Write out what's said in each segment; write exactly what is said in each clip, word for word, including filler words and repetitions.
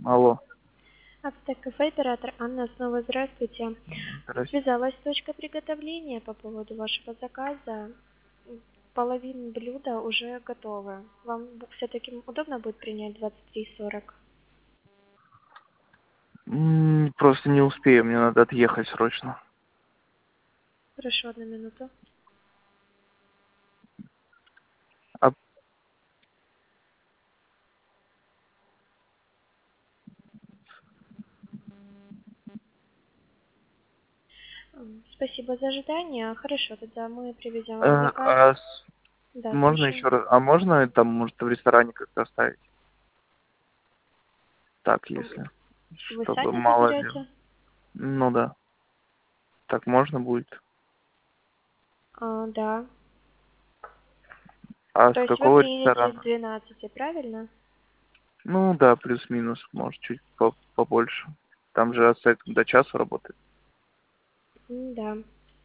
Алло. Автокафе, оператор Анна, снова здравствуйте. Здрасте. Связалась с точкой приготовления по поводу вашего заказа. Половина блюда уже готова. Вам все-таки удобно будет принять двадцать три сорок? М, Просто не успею, мне надо отъехать срочно. Хорошо, одну минуту. А, М, Спасибо за ожидание. Хорошо, тогда мы привезем э, вам заказ. а с- Да, можно слушаю. еще раз? А можно там, может, в ресторане как-то оставить? Так, М, если. Вы Чтобы сами мало ли. заберете? Ну да. Так можно будет? А, да. А То с есть вы какого приедете к ресторана? двенадцати, правильно? Ну да, плюс-минус, может, чуть по- побольше. Там же отель до часу работает. М, Да.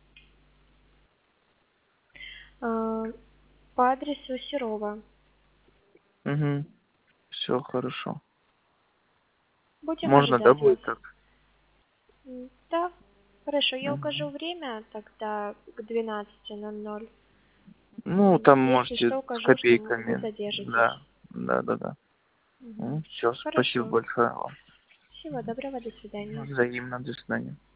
А, По адресу Серова. Угу. Все хорошо. Будем Можно, да, ожидать вас. будет так? М, Да, хорошо, я укажу Мгм. время тогда к двенадцати ноль ноль. Ну, М, там Если можете что, с укажу, что м- вы копейками. задержитесь. Да, да, да, да. Мгм. Ну, все, спасибо Хорошо. большое вам. Всего доброго, до свидания. Взаимно, до свидания.